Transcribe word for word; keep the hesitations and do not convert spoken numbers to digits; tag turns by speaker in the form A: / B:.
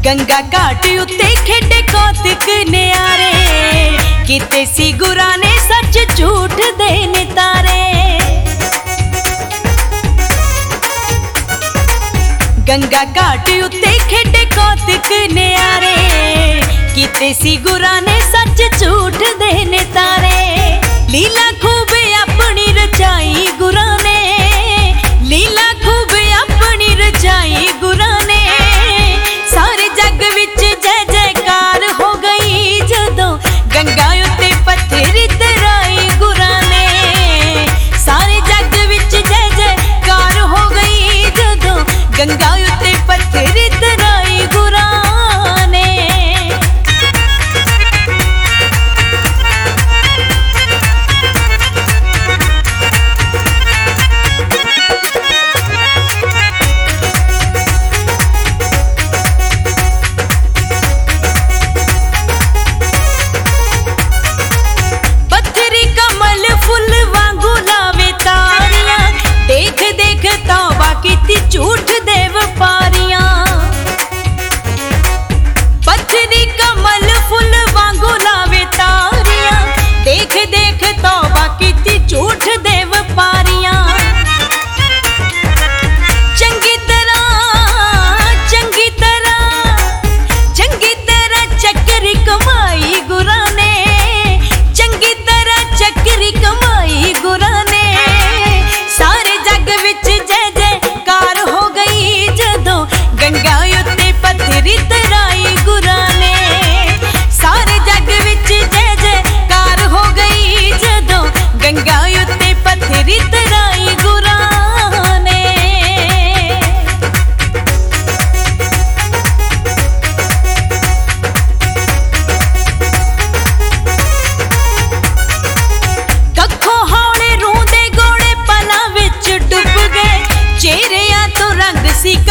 A: गंगा घाट उत्ते खेडे कौतिक न्यारे, किते सी गुरां ने सच झूठ दे नितारे। गंगा घाट उत्ते खेडे कौतिक न्यारे, किते सी गुरां ने सच झूठ दे नितारे। लीला खूब अपनी रचाई गुरां ने, लीला खूब अपनी रचाई गुरां ने। सारे जग विच जय जयकार हो गई जदों गंगा उत्ते पत्थर तराई गुरां ने। सारे जग विच जय जयकार हो गई जदों गंगा उत्ते पत्थर तराई गुरां ने। झूठ दे व्यापारियां पत्थरी कमल फुल वांगू लावे तारियां, देख देख तौबा कीती झूठ दे व्यापारियां। चंगी तरह चंगी तरह चंगी तरह चक्री कमाई गुरां ने, चंगी तरह चक्री कमाई गुरां ने। सारे जग विच जय गंगा उत्ते पत्थरी तराई गुरां ने। सारे जग विच जय जयकार हो गई जदों गंगा उत्ते पत्थरी तराई गुरां ने। कखों हौले रूंदे गोले पलां विच डुब गए, चेहरियां तो रंग सी